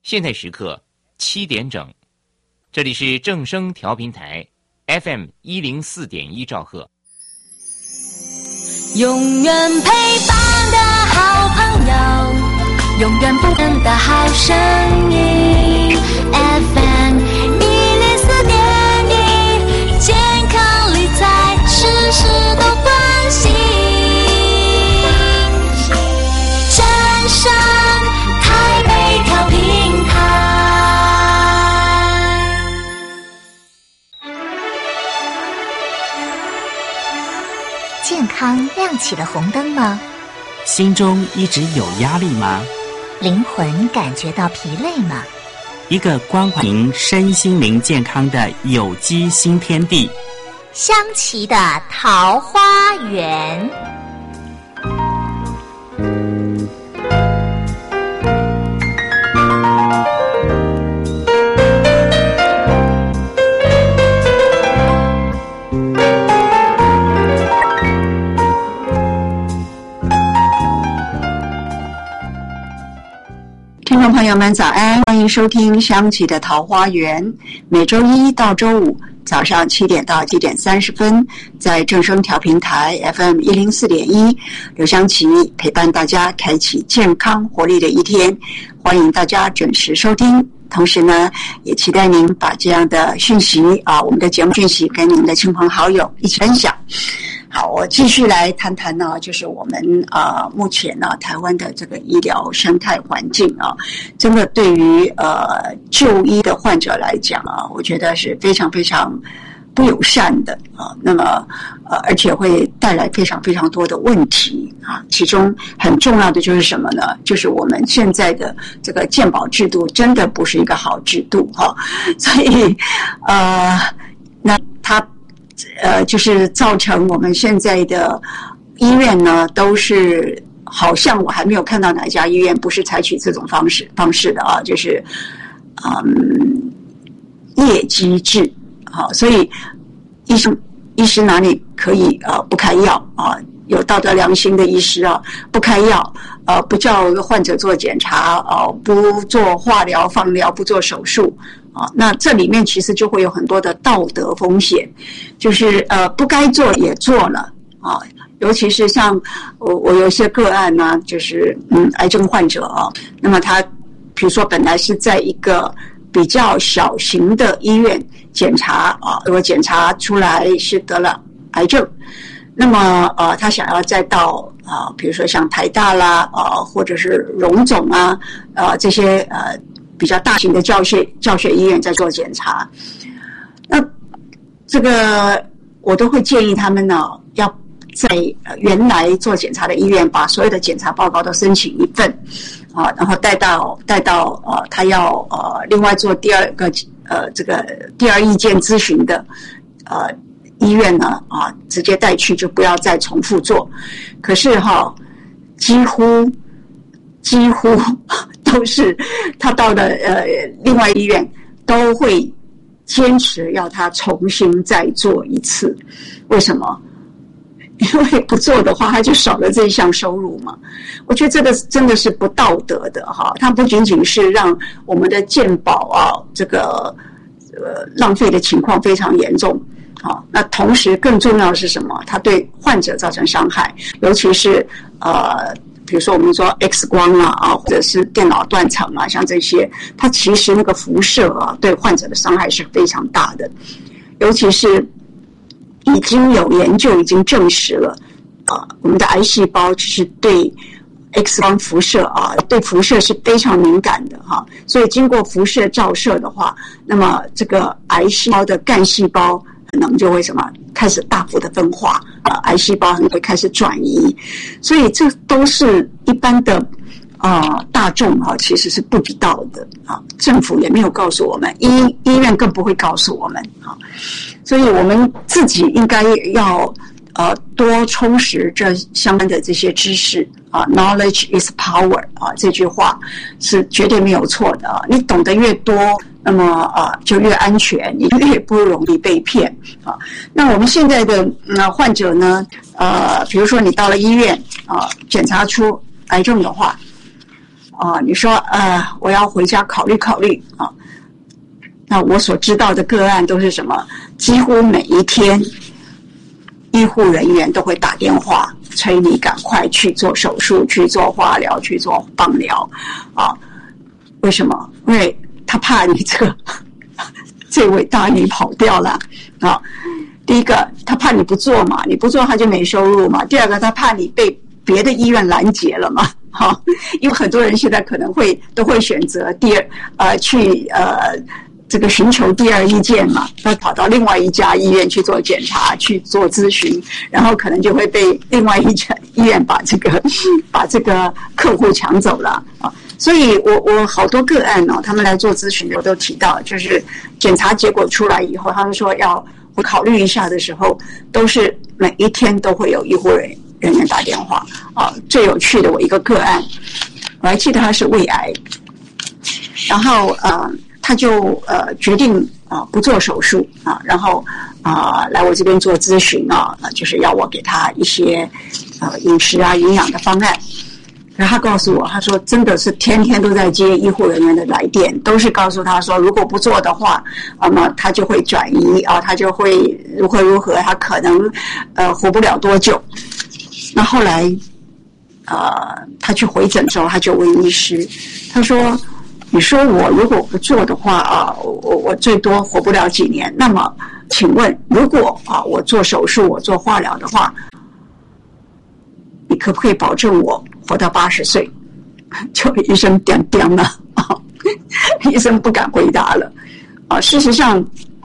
现在时刻7点整，这里是正声调频台 FM104.1兆赫。 永远陪伴的好朋友，永远不变的好声音 FM104.1，健康理财事事都关心，正声台北调频台。 健康亮起了红灯吗？ 心中一直有压力吗？ 灵魂感觉到疲累吗？ 一个关怀您身心灵健康的有机新天地， 香琪的桃花源。 听众朋友们早安，欢迎收听香琪的桃花源，每周一到周五早上7点到7点30分，在正声调频台 FM104.1，刘香琪陪伴大家开启健康活力的一天，欢迎大家准时收听。同时呢，也期待您把这样的讯息我们的节目讯息跟您的亲朋好友一起分享。好，我继续来谈谈呢，就是我们目前呢台湾的这个医疗生态环境真的对于就医的患者来讲我觉得是非常非常不友善的那么而且会带来非常非常多的问题其中很重要的就是什么呢？就是我们现在的这个健保制度真的不是一个好制度所以那它就是造成我们现在的医院呢，都是好像我还没有看到哪一家医院不是采取这种方式的就是业绩制所以医师哪里可以不开药有道德良心的医师不开药不叫患者做检查不做化疗放疗不做手术那这里面其实就会有很多的道德风险，就是不该做也做了尤其是像我有一些个案呢就是癌症患者那么他比如说本来是在一个比较小型的医院检查如果检查出来是得了癌症，那么他想要再到比如说像台大啦或者是荣总这些比较大型的教学医院在做检查，那这个我都会建议他们呢要在原来做检查的医院把所有的检查报告都申请一份然后带到他要另外做第二个这个第二意见咨询的医院呢直接带去，就不要再重复做。可是几乎都是他到了另外医院都会坚持要他重新再做一次。为什么？因为不做的话他就少了这一项收入嘛。我觉得这个真的是不道德的它不仅仅是让我们的健保这个浪费的情况非常严重那同时更重要的是什么？它对患者造成伤害，尤其是比如说我们说 X 光或者是电脑断层像这些，它其实那个辐射对患者的伤害是非常大的，尤其是已经有研究已经证实了我们的癌细胞其实对 X 光辐射对辐射是非常敏感的所以经过辐射照射的话，那么这个癌细胞的干细胞可能就会开始大幅的分化癌细胞会开始转移，所以这都是一般的大众其实是不知道的政府也没有告诉我们，医院更不会告诉我们所以我们自己应该要多充实这相关的这些知识knowledge is power 这句话是绝对没有错的你懂得越多，那么就越安全，你越不容易被骗那我们现在的患者呢比如说你到了医院检查出癌症的话你说我要回家考虑考虑啊。那我所知道的个案都是什么？几乎每一天，医护人员都会打电话催你赶快去做手术、去做化疗、去做放疗啊。为什么？因为他怕你这位大姨跑掉了啊。第一个，他怕你不做嘛，你不做他就没收入嘛。第二个，他怕你被别的医院拦截了嘛。好，因为很多人现在可能都会选择去这个寻求第二意见嘛，要跑到另外一家医院去做检查、去做咨询，然后可能就会被另外一家医院把这个客户抢走了啊。所以我好多个案他们来做咨询的我都提到，就是检查结果出来以后，他们说会考虑一下的时候，都是每一天都会有医护人员打电话啊。最有趣的我一个个案，我还记得他是胃癌，然后他就决定不做手术啊，然后来我这边做咨询就是要我给他一些饮食营养的方案。然后他告诉我，他说真的是天天都在接医护人员的来电，都是告诉他说如果不做的话，那么他就会转移他就会如何，他可能活不了多久。那后来他去回诊的时候，他就问医师，他说你说我如果不做的话我最多活不了几年，那么请问如果我做手术我做化疗的话，你可不可以保证我活到80岁？就医生点了医生不敢回答了事实上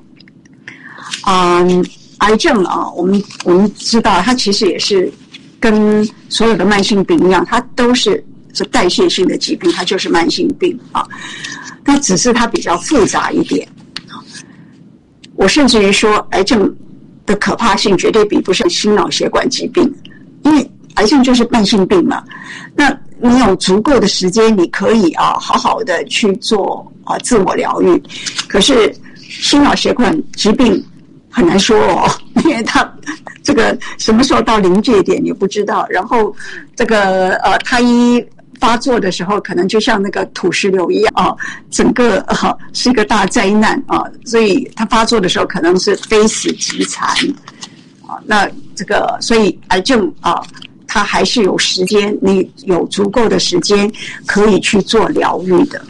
癌症我们知道它其实也是跟所有的慢性病一样，它都是代谢性的疾病，它就是慢性病它只是它比较复杂一点我甚至于说癌症的可怕性绝对比不上心脑血管疾病，因为癌症就是慢性病嘛。那你有足够的时间，你可以好好的去做自我疗愈。可是心脑血管疾病很难说因为它这个什么时候到临界点也不知道。然后这个它一发作的时候，可能就像那个土石流一样整个是一个大灾难所以它发作的时候可能是非死即残那这个所以癌症它还是有时间，你有足够的时间可以去做疗愈的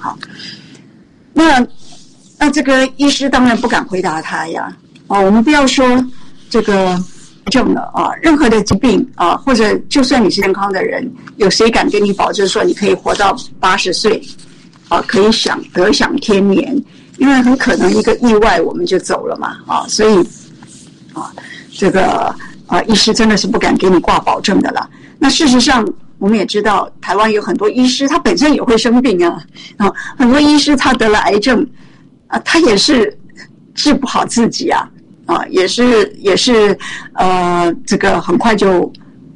那这个医师当然不敢回答他呀我们不要说这个症了任何的疾病或者就算你是健康的人，有谁敢跟你保证说你可以活到80岁可以得享天年？因为很可能一个意外我们就走了嘛所以这个医师真的是不敢给你挂保证的啦。那事实上我们也知道台湾有很多医师他本身也会生病很多医师他得了癌症他也是治不好自己也是这个很快就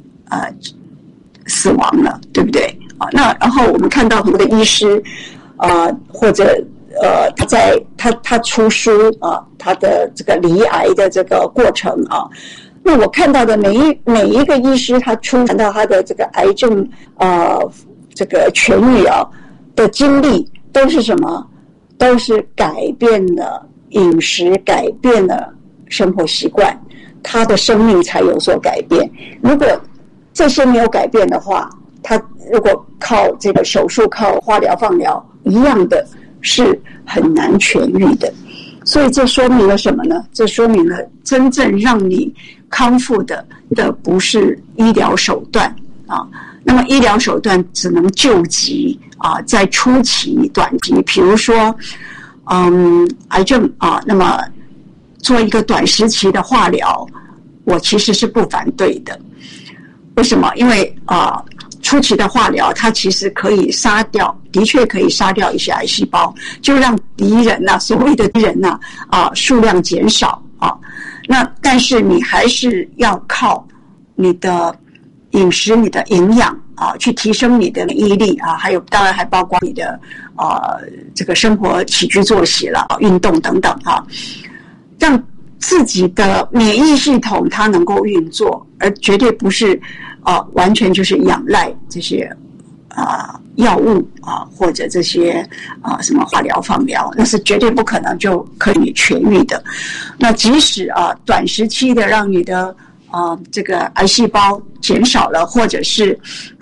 死亡了，对不对那然后我们看到很多的医师或者他出书他的这个罹癌的这个过程那我看到的每一个医师他谈到他的这个癌症这个痊愈的经历都是什么？都是改变了饮食，改变了生活习惯，他的生命才有所改变。如果这些没有改变的话，他如果靠这个手术、靠化疗、放疗一样的是很难痊愈的。所以这说明了什么呢？这说明了真正让你康复的不是医疗手段那么医疗手段只能救急在初期、短期，比如说癌症那么做一个短时期的化疗，我其实是不反对的。为什么？因为初期的化疗它其实可以杀掉，的确可以杀掉一些癌细胞，就让敌人所谓的敌人数量减少那但是你还是要靠你的饮食、你的营养去提升你的免疫力还有当然还包括你的这个生活起居作息了运动等等让自己的免疫系统它能够运作，而绝对不是完全就是仰赖这些药物或者这些什么化疗放疗，那是绝对不可能就可以痊愈的。那即使短时期的让你的这个癌细胞减少了，或者是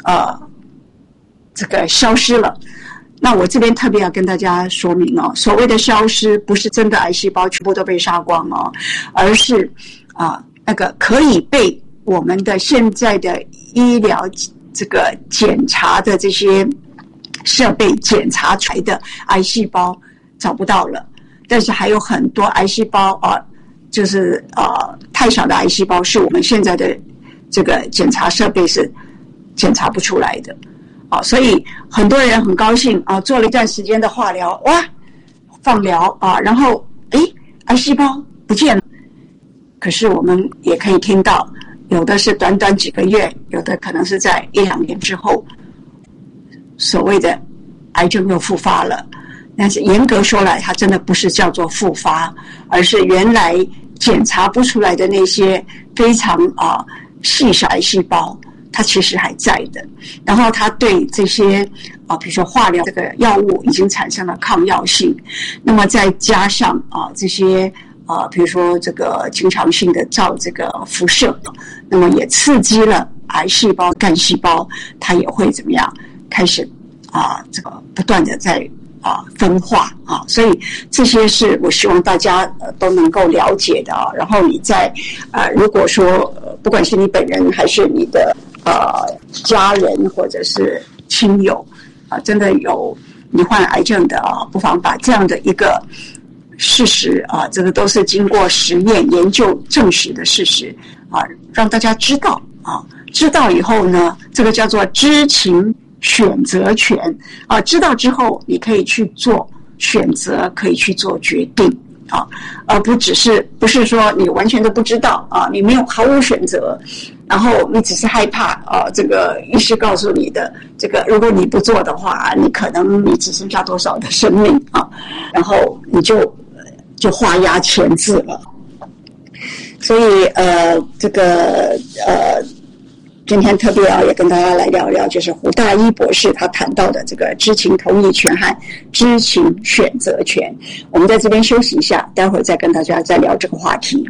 这个消失了，那我这边特别要跟大家说明所谓的消失不是真的癌细胞全部都被杀光而是那个可以被我们的现在的医疗这个检查的这些设备检查出来的癌细胞找不到了，但是还有很多癌细胞就是太小的癌细胞是我们现在的这个检查设备是检查不出来的所以很多人很高兴做了一段时间的化疗放疗然后癌细胞不见了。可是我们也可以听到，有的是短短几个月，有的可能是在1-2年之后，所谓的癌症又复发了。但是严格说来，它真的不是叫做复发，而是原来检查不出来的那些非常细小癌细胞，它其实还在的。然后它对这些比如说化疗这个药物已经产生了抗药性，那么再加上这些比如说这个经常性的照这个辐射，那么也刺激了癌细胞、干细胞，它也会怎么样开始这个不断的在分化所以这些是我希望大家都能够了解的然后你在如果说不管是你本人还是你的家人或者是亲友真的有罹患癌症的不妨把这样的一个事实这个都是经过实验研究证实的事实让大家知道知道以后呢，这个叫做知情选择权知道之后你可以去做选择，可以去做决定而不是说你完全都不知道你没有毫无选择，然后你只是害怕这个医师告诉你的这个，如果你不做的话，你可能你只剩下多少的生命然后你就画押签字了。所以这个今天特别也跟大家来聊聊，就是胡大一博士他谈到的这个知情同意权和知情选择权。我们在这边休息一下，待会儿再跟大家再聊这个话题。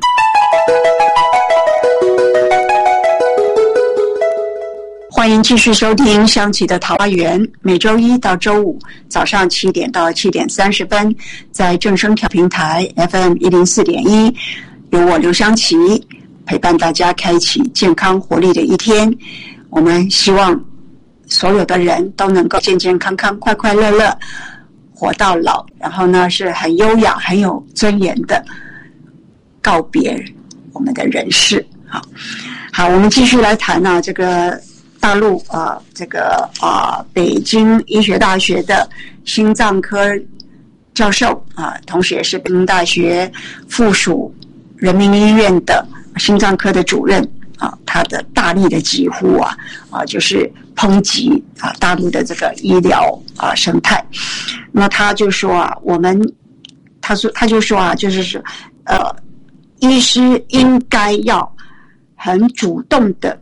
欢迎继续收听香琪的桃花源，每周一到周五早上7点到7点30分，在正声调平台 FM104.1，由我刘香琪陪伴大家开启健康活力的一天。我们希望所有的人都能够健健康康、快快乐乐活到老，然后呢是很优雅、很有尊严的告别我们的人世。好，我们继续来谈这个大陆这个北京医学大学的心脏科教授同时也是北京大学附属人民医院的心脏科的主任他的大力的疾呼就是抨击大陆的这个医疗生态。那么他就说他就说就是医师应该要很主动的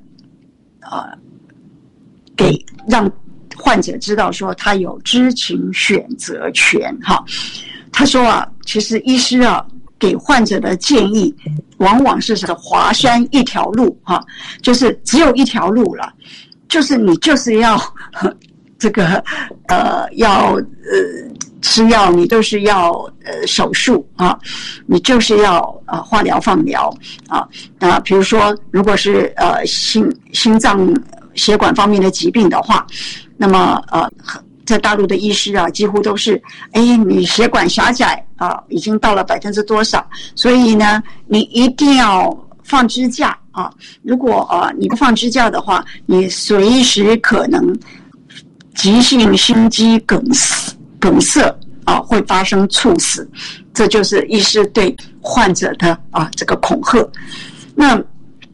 让患者知道说他有知情选择权他说其实医师给患者的建议往往是华山一条路就是只有一条路了，就是你就是要这个要吃药，你都是要手术你就是要化疗放疗比如说如果是心脏血管方面的疾病的话，那么在大陆的医师几乎都是你血管狭窄已经到了多少，所以呢你一定要放支架如果你不放支架的话，你随时可能急性心肌梗塞会发生猝死。这就是医师对患者的这个恐吓。那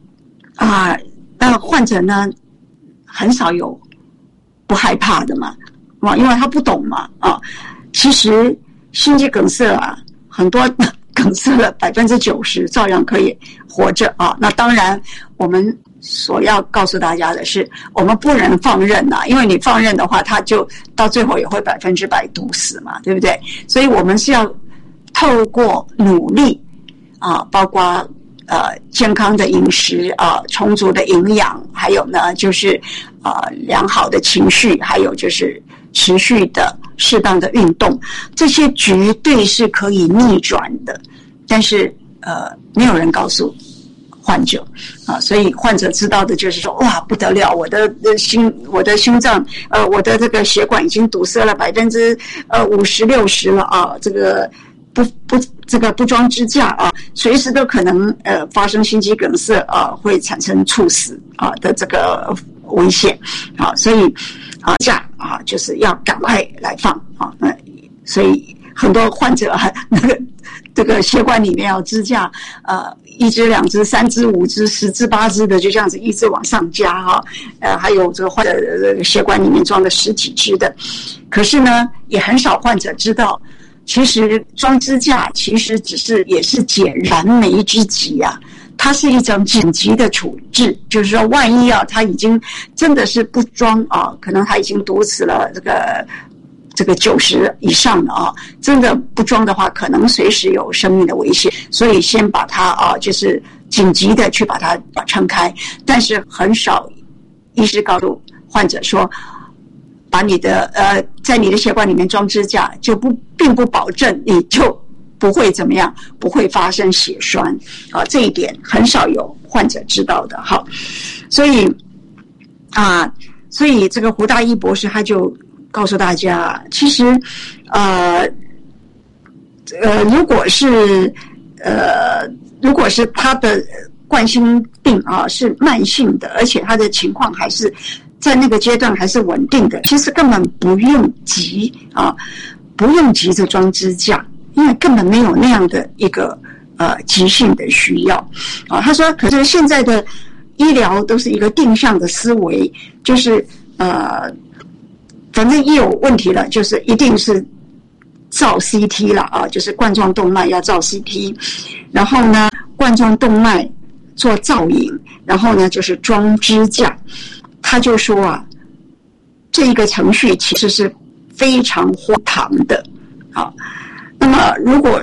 患者呢很少有不害怕的嘛因为他不懂嘛其实心肌梗塞很多梗塞了90%照样可以活着那当然我们所要告诉大家的是，我们不能放任呐，因为你放任的话，它就到最后也会100%毒死嘛，对不对？所以我们是要透过努力啊，包括健康的饮食啊，充足的营养，还有呢就是良好的情绪，还有就是持续的适当的运动，这些绝对是可以逆转的。但是没有人告诉患者啊，所以患者知道的就是说，哇，不得了，我的心脏我的这个血管已经堵塞了50%-60%了啊，这个不装支架啊，随时都可能发生心肌梗塞啊，会产生猝死啊的这个危险啊，所以架啊就是要赶快来放啊，所以很多患者这个血管里面要支架1支、2支、3支、5支、10支、8支的，就这样子一直往上加哈。还有这个患者的血管里面装了10几支的，可是呢，也很少患者知道，其实装支架其实也是解燃眉之急啊。它是一种紧急的处置，就是说，万一他已经真的是不装啊，可能他已经毒死了这个90以上的啊，真的不装的话，可能随时有生命的危险，所以先把它就是紧急的去把它撑开。但是很少医师告诉患者说，把你的在你的血管里面装支架，并不保证你就不会怎么样，不会发生血栓啊，这一点很少有患者知道的哈。所以这个胡大一博士他就告诉大家，其实如果是他的冠心病啊是慢性的，而且他的情况还是在那个阶段还是稳定的，其实根本不用急着装支架，因为根本没有那样的一个急性的需要啊。他说，可是现在的医疗都是一个定向的思维，就是反正一有问题了，就是一定是造 CT 了啊，就是冠状动脉要造 CT， 然后呢，冠状动脉做造影，然后呢就是装支架。他就说这一个程序其实是非常荒唐的啊。那么如果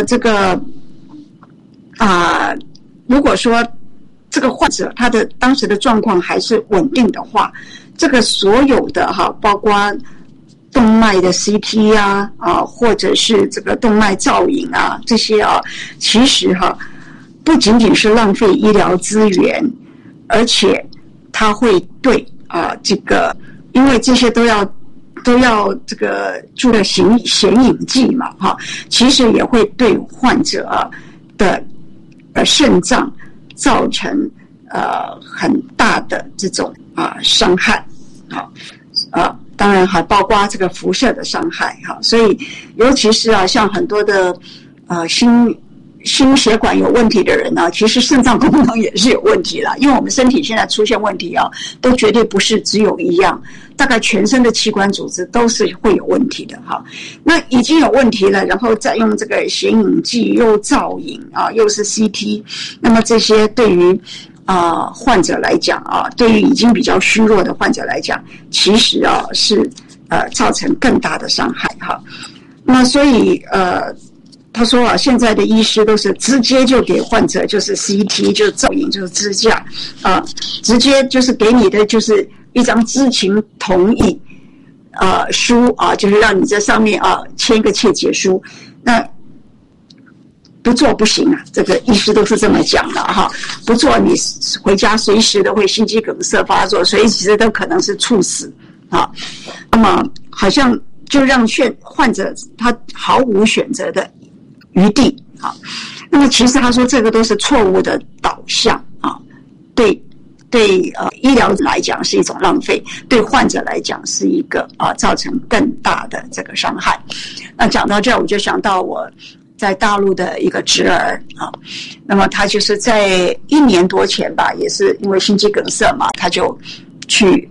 如果说这个患者他的当时的状况还是稳定的话，这个所有的包括动脉的 CT 或者是这个动脉造影这些其实不仅仅是浪费医疗资源，而且它会对这个，因为这些都要这个注了显影剂嘛其实也会对患者的肾脏造成很大的这种伤害当然还包括这个辐射的伤害所以尤其是像很多的心血管有问题的人其实肾脏功能也是有问题啦，因为我们身体现在出现问题都绝对不是只有一样，大概全身的器官组织都是会有问题的那已经有问题了，然后再用这个显影剂又造影又是 CT， 那么这些对于患者来讲对于已经比较虚弱的患者来讲，其实是造成更大的伤害那所以他说现在的医师都是直接就给患者就是 CT 就是造影就是支架直接就是给你的就是一张知情同意书就是让你在上面签一个切结书，那不做不行这个医师都是这么讲的不做你回家随时都会心肌梗塞发作，随时都可能是猝死那么好像就让患者他毫无选择的余地那么其实他说这个都是错误的导向对医疗来讲是一种浪费，对患者来讲是一个造成更大的这个伤害。那讲到这儿，我就想到我在大陆的一个侄儿那么他就是在1年多前吧，也是因为心肌梗塞嘛，他就去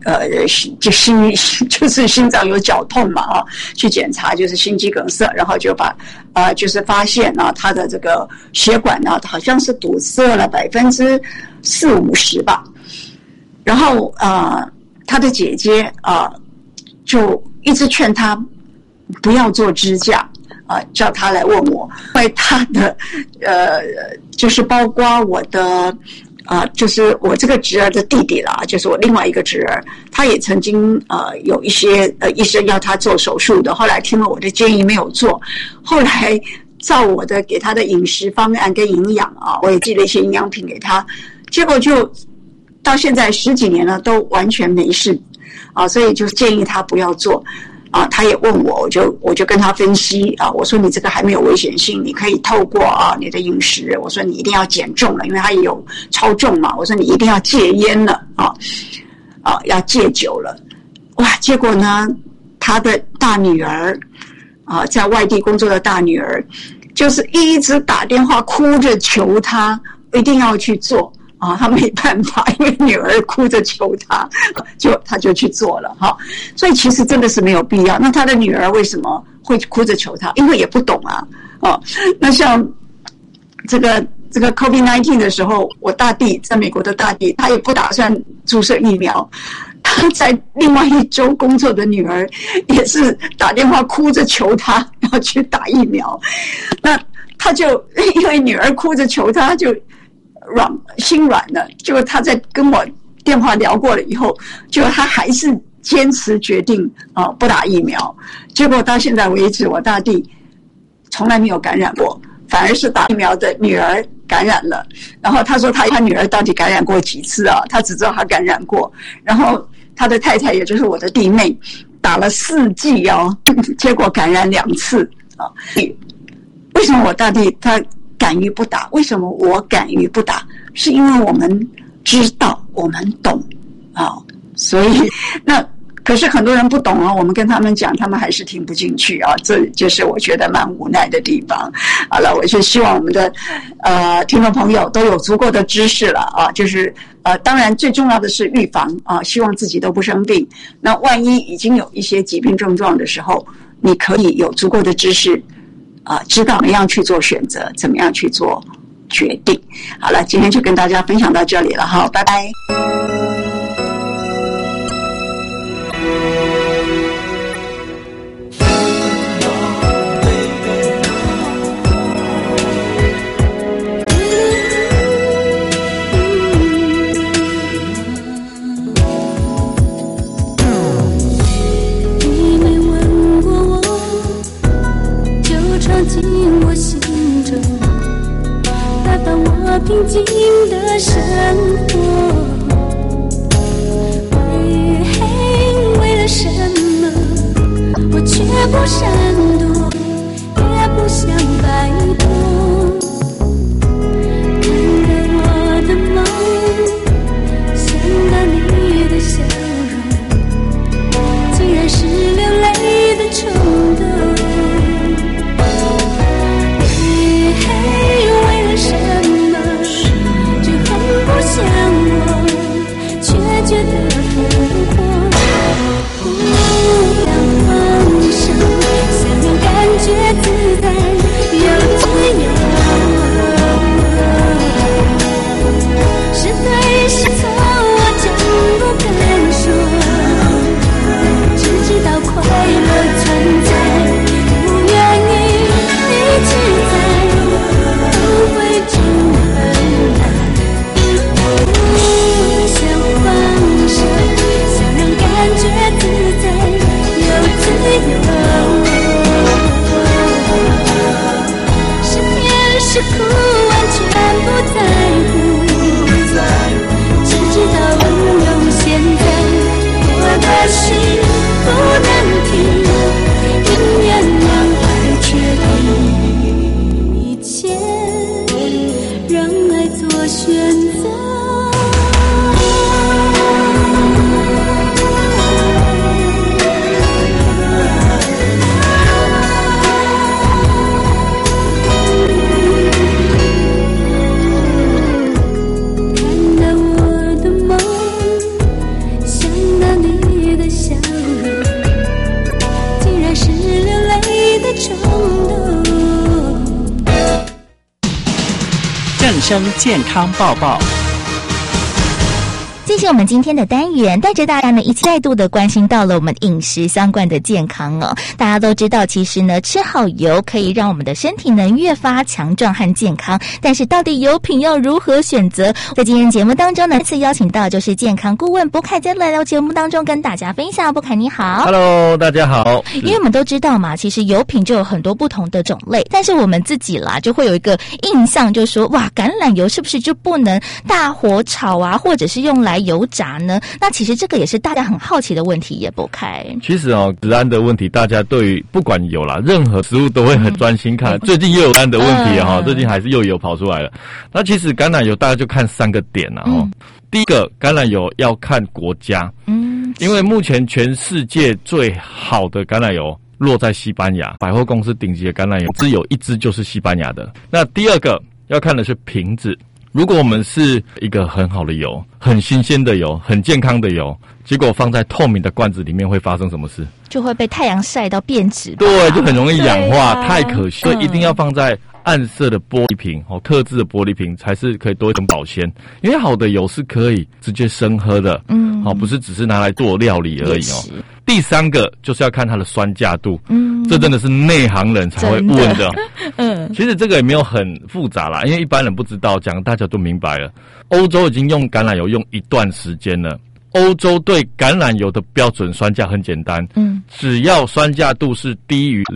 就是心脏有绞痛嘛去检查就是心肌梗塞，然后就把就是发现他的这个血管好像是堵塞了40-50%吧然后他的姐姐就一直劝他不要做支架叫他来问我，因为他的就是包括我的就是我这个侄儿的弟弟啦，就是我另外一个侄儿，他也曾经有一些医生要他做手术的，后来听了我的建议没有做，后来照我的给他的饮食方案跟营养我也寄了一些营养品给他，结果就到现在10几年了都完全没事所以就建议他不要做他也问我，我就跟他分析我说你这个还没有危险性，你可以透过你的饮食，我说你一定要减重了，因为他也有超重嘛，我说你一定要戒烟了要戒酒了，哇！结果呢，他的大女儿在外地工作的大女儿，就是一直打电话哭着求他一定要去做。他没办法，因为女儿哭着求他就去做了所以其实真的是没有必要。那他的女儿为什么会哭着求他？因为也不懂那像这个 COVID-19 的时候，我大弟在美国的大弟，他也不打算注射疫苗。他在另外一州工作的女儿也是打电话哭着求他要去打疫苗。那他就因为女儿哭着求他，就心软了，结果他在跟我电话聊过了以后，结果他还是坚持决定不打疫苗，结果到现在为止，我大弟从来没有感染过，反而是打疫苗的女儿感染了。然后他说他女儿到底感染过几次他只知道他感染过。然后他的太太也就是我的弟妹打了4剂结果感染2次为什么我大弟他敢于不打？为什么我敢于不打？是因为我们知道，我们懂所以那可是很多人不懂我们跟他们讲，他们还是听不进去这就是我觉得蛮无奈的地方。好了，我就希望我们的听众朋友都有足够的知识了就是当然最重要的是预防希望自己都不生病。那万一已经有一些疾病症状的时候，你可以有足够的知识知道怎么样去做选择，怎么样去做决定。好了，今天就跟大家分享到这里了拜拜。 平静的生活，为了什么我却不闪躲，也不想摆脱。看着我的梦，想到你的笑容，竟然是流泪的冲动。为了什么不像我，却觉得复活。想放手，想让感觉自在又自由。是对是错，我真不敢说，只知道快乐存在，不愿意一直在，不会真很难。想放手，想让感觉自在又自由。是甜是苦，完全不在乎，只知道用现在。我的心不能停，宁愿让爱决定一切，让爱做选择。 正声健康报报。 进行我们今天的单元，带着大家呢一起再度的关心到了我们饮食相关的健康哦。大家都知道，其实呢吃好油可以让我们的身体呢越发强壮和健康，但是到底油品要如何选择？在今天节目当中呢，次邀请到就是健康顾问博凯在来到节目当中跟大家分享。博凯你好。 Hello， 大家好。 因为我们都知道嘛，其实油品就有很多不同的种类，但是我们自己啦就会有一个印象，就是说哇，橄榄油是不是就不能大火炒啊，或者是用来油炸呢？那其实这个也是大家很好奇的问题，也不开。 其实食安的问题，大家对于不管有啦，任何食物都会很专心看。最近又有安的问题最近还是又有跑出来了。那其实橄榄油大家就看3个点啦第一个，橄榄油要看国家，因为目前全世界最好的橄榄油落在西班牙，百货公司顶级的橄榄油只有1支就是西班牙的。那第二个要看的是瓶子，如果我们是一个很好的油，很新鲜的油，很健康的油，结果放在透明的罐子里面会发生什么事？就会被太阳晒到变质，对，就很容易氧化，太可惜，所以一定要放在暗色的玻璃瓶特制的玻璃瓶才是可以多一层保鲜，因为好的油是可以直接生喝的，不是只是拿来做料理而已第3个就是要看它的酸价度，这真的是内行人才会问的其实这个也没有很复杂啦，因为一般人不知道，讲大家都明白了。欧洲已经用橄榄油用一段时间了，欧洲对橄榄油的标准酸价很简单，只要酸价度是低于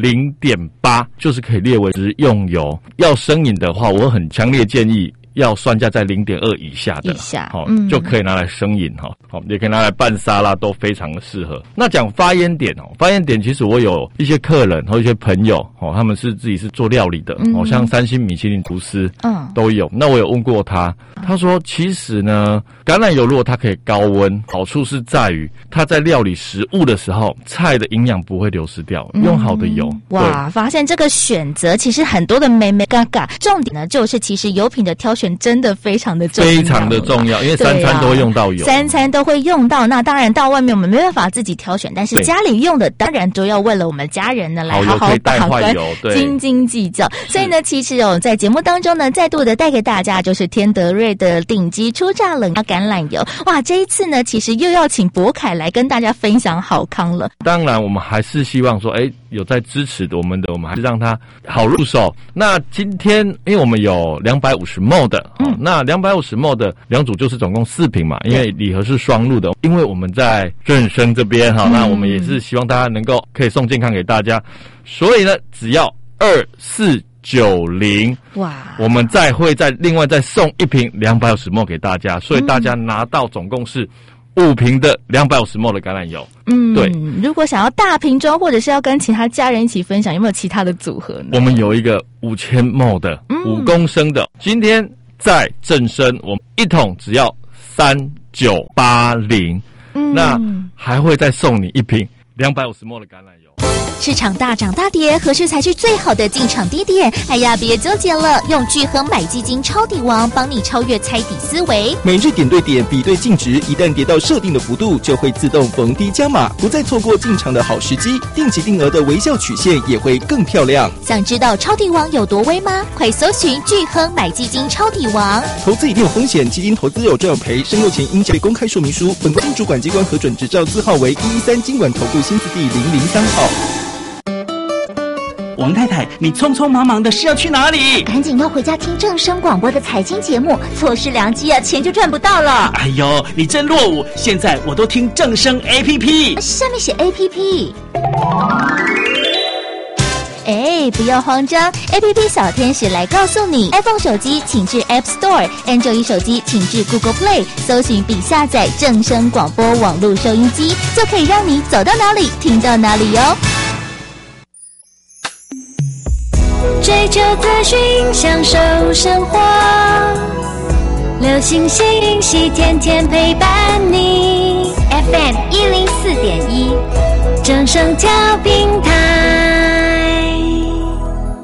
0.8 就是可以列为食用油。要生饮的话，我很强烈建议要酸价在 0.2 以下的就可以拿来生饮也可以拿来拌沙拉，都非常的适合。那讲发烟点发烟点其实我有一些客人和一些朋友他们是自己是做料理的像3星米其林厨师都有。那我有问过他说其实呢，橄榄油如果它可以高温，好处是在于它在料理食物的时候，菜的营养不会流失掉，用好的油。 哇，发现这个选择其实很多的眉眉嘎嘎，重点呢就是其实油品的挑选真的非常的重要，非常的重要，因为3餐都会用到油，3餐都会用到。那当然到外面我们没办法自己挑选，但是家里用的当然都要为了我们家人呢来好好把关，斤斤计较。所以呢，其实在节目当中呢，再度的带给大家就是天德瑞的顶级初榨冷橄榄油。哇，这一次呢，其实又要请博凯来跟大家分享好康了。当然，我们还是希望说，有在支持的我们还是让它好入手。那今天因为我们有250ml 的那250ml 的2组就是总共4瓶嘛，因为礼盒是双路的。因为我们在正声这边那我们也是希望大家能够可以送健康给大家，所以呢，只要2490，哇，我们会再另外再送1瓶250ml 给大家，所以大家拿到总共是5瓶的250ml 的橄榄油。对。如果想要大瓶装，或者是要跟其他家人一起分享，有没有其他的组合呢？我们有一个5000ml 的5公升的，今天在正声我们1桶只要3980，那还会再送你1瓶250ml 的橄榄油。 市场大涨大跌，何时才是最好的进场低点？哎呀，别纠结了，用钜亨买基金抄底王帮你超越猜底思维。 每日点对点比对净值，一旦跌到设定的幅度，就会自动逢低加码，不再错过进场的好时机。定期定额的微笑曲线也会更漂亮。 想知道抄底王有多威吗？快搜寻钜亨买基金抄底王。 投资一定有风险，基金投资有赚有赔，申购前应详阅公开说明书。本公司主管机关核准执照字号为113金管投顾新字第003号。 王太太，你匆匆忙忙的是要去哪里？ 赶紧要回家听正声广播的财经节目，错失良机啊，钱就赚不到了。 哎呦，你真落伍！现在我都听正声 APP， 上面写 APP。不要慌张 ，APP 小天使来告诉你 ，iPhone 手机请至 App Store，Android 手机请至 Google Play， 搜寻并下载正声广播网络收音机，就可以让你走到哪里听到哪里哟。追求资讯，享受生活，流行信息，天天陪伴你。FM 104.1，正声调频台。